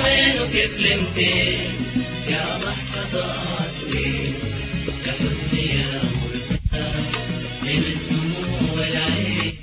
وين وكيف لمتين يا لحظات وين يا حزني يا مرتاح من الدموع والعين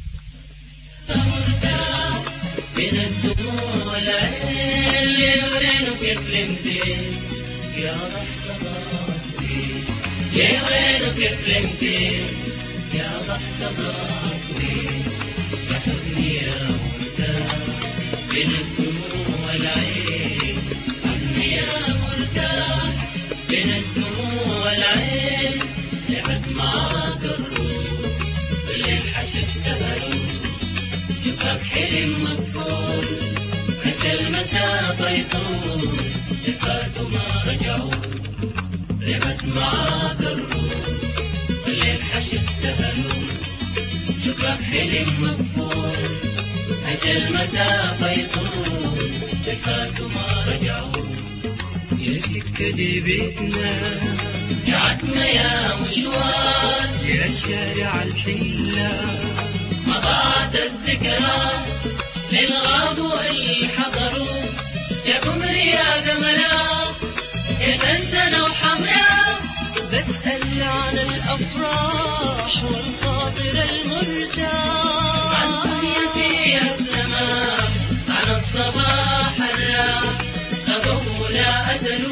مرتاح من الدموع والعين ليه وين وكيف لمتين يا لحظات وين ليه وين وكيف لمتين يا لحظات وين يا حزني يا مرتاح من الدموع والعين حزني يا مرتاح من الدموع والعين لعبت معاك الروح بالليل حشد سهروا شباك حلم مقفول نزل مسافة يطول لفاتوا ما رجعوا لعبت معاك الروح بالليل حشد سهروا شباك حلم مقفول أجل مسافة يطول لفاتوا ما رجعوا يا سكة دي بيتنا يا عتمة يا مشوار يا شارع الحلة مضاعت الذكرى للغاب والحضروا يا قمري يا قمرة يا سنسنة وحمراء بس هل عن الأفراح والخاطر المرتاح عن دنيا فيها السماء عن الصباح الراح لا ضوء لا أدل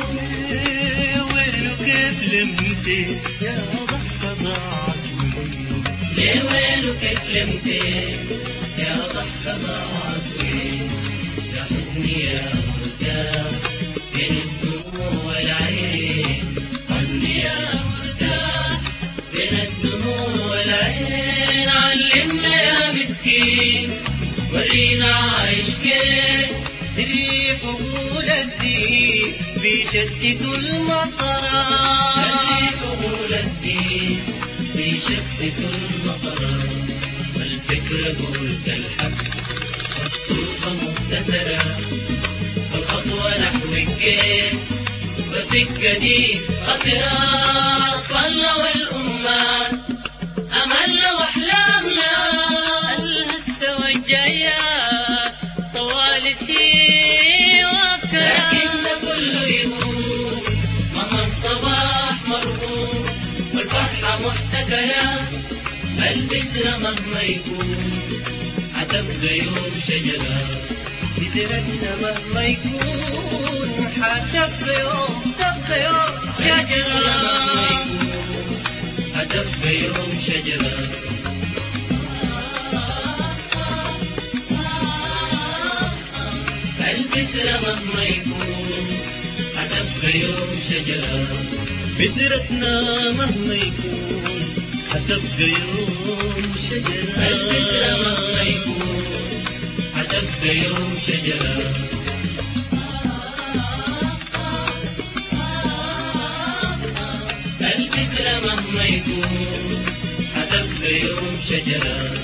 وين وكيف لمتين يا ضحكة ضاعت وين ليه وين وكيف لمتين يا ضحكة ضاعت وين يا حزني يا مرتاح من الدموع والعين حزني يا مرتاح من الدموع والعين علمنا يا مسكين ورينا عايش كيف الريح وقول الزين بيشتتوا المطرات الريح وقول الزين بيشتتوا المطرات والفكرة قلت الحق خطوة مبتسرة والخطوة نحو الكيف والسكة دي خطرة أطفالنا والأمات أملنا وأحلامنا الهسة والجايات طوالي في وقتها لكن ده كله يهون مهما الصباح مرهون والفرحة محتكرة البذرة مهما يكون حتبقى يوم شجرة بذرتنا مهما يكون حتبقى يوم شجرة حتبقى يوم شجرة البذرة مهما يكون حتبقى يوم شجرة بذرتنا مهما يكون حتبقى يوم شجرة البذرة مهما يكون حتبقى يوم شجرة البذرة مهما يكون حتبقى يوم شجرة